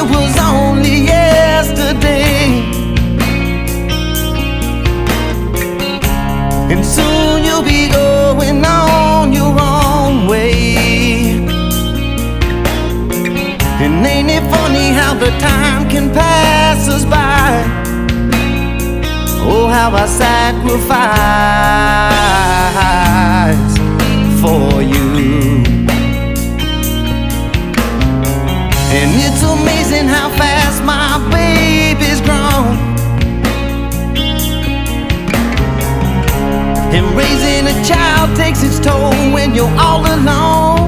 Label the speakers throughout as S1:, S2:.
S1: it was only yesterday, and soon you'll be going on your own way. And ain't it funny how the time can pass us by? Oh, how I sacrifice for you. And it's amazing how fast my baby's grown. And raising a child takes its toll when you're all alone.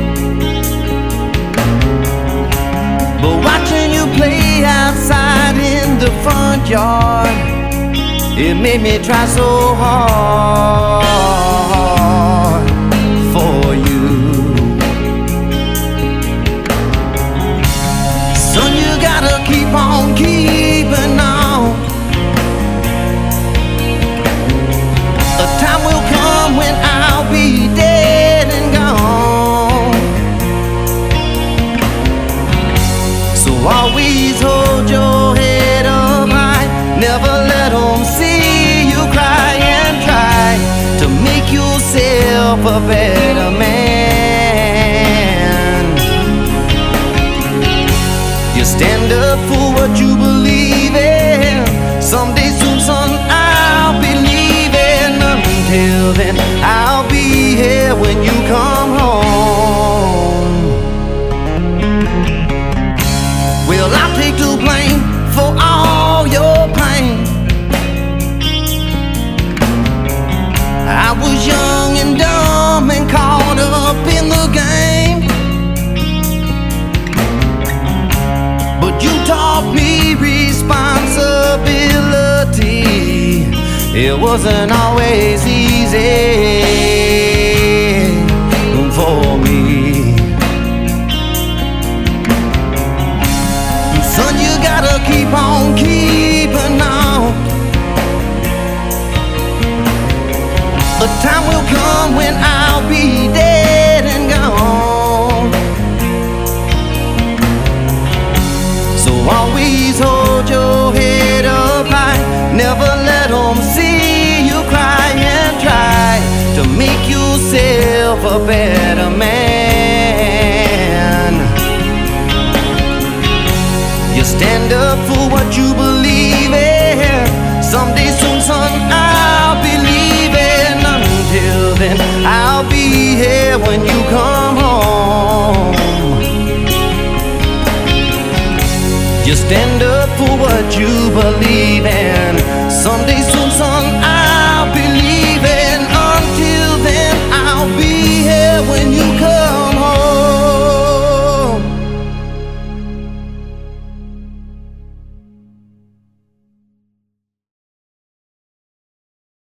S1: But watching you play outside in the front yard, it made me try so hard for you. Son, you gotta keep on keeping on. A time will come when I'll be dead and gone. So always hold your head up high, never let them see you cry, and try to make yourself a better man. You stand up for what you believe in. Someday soon, son, I'll be leaving. Until then, I'll be here when you come home. Well, I'll take the blame for all your pain. I was young and dumb and caught up in the game, but you taught me responsibility. It wasn't always easy for me. Son, you gotta keep on keeping on. A time will come when I'll be dead and gone. So always hold your head up high, never let them see you cry, and try to make yourself a better man. You stand up for what you believe in. Someday soon, son, I'll be leaving. Until then, I'll be here when you come home. You stand up for what you believe in. Someday soon, son, I'll be leaving.